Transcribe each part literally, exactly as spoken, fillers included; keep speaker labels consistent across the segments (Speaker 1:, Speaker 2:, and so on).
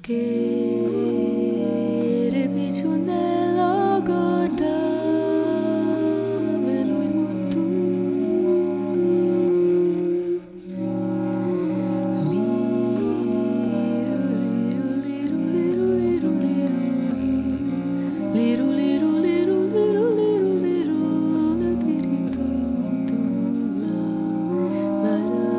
Speaker 1: Che più nella goda ve lui molto liru liru liru liru liru liru liru liru liru liru la dirito tu la la ra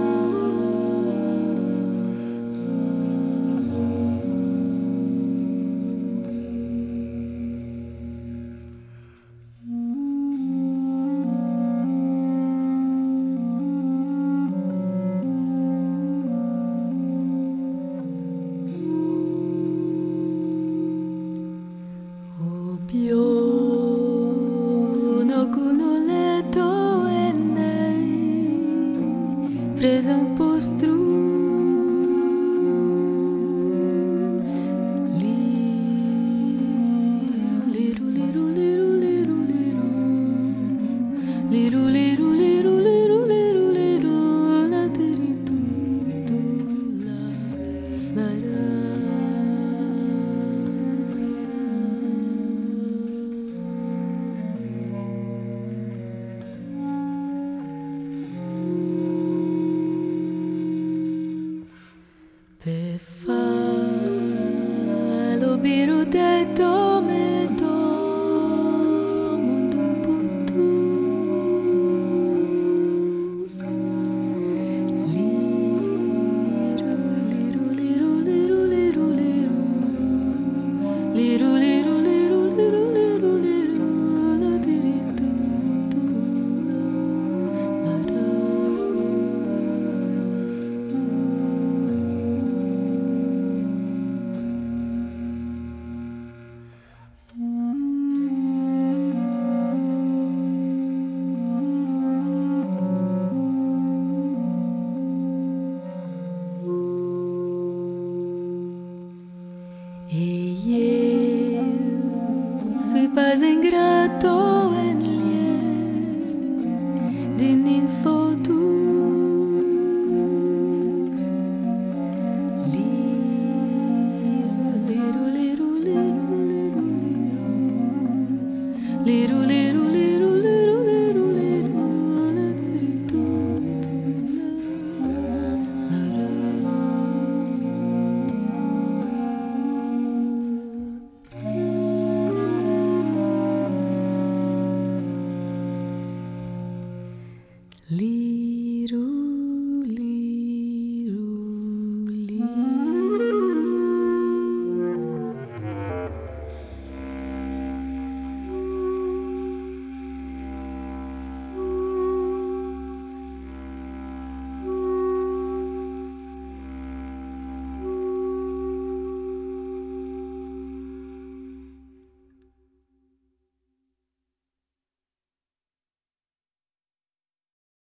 Speaker 1: Piano cunoleto e nei presa un postru liru liru liru liru liru liru liru liru liru liru liru la dirito tu la la ra per fare lo biro detto me do mondo un po' tu liru liru liru liru liru liru liru liru liru liru liru liru la dirito tu la la ra E io sui pas ingrato en lieu din info dus liru liru liru liru liru liru liru liru liru liru liru la dirito tu la la ra Li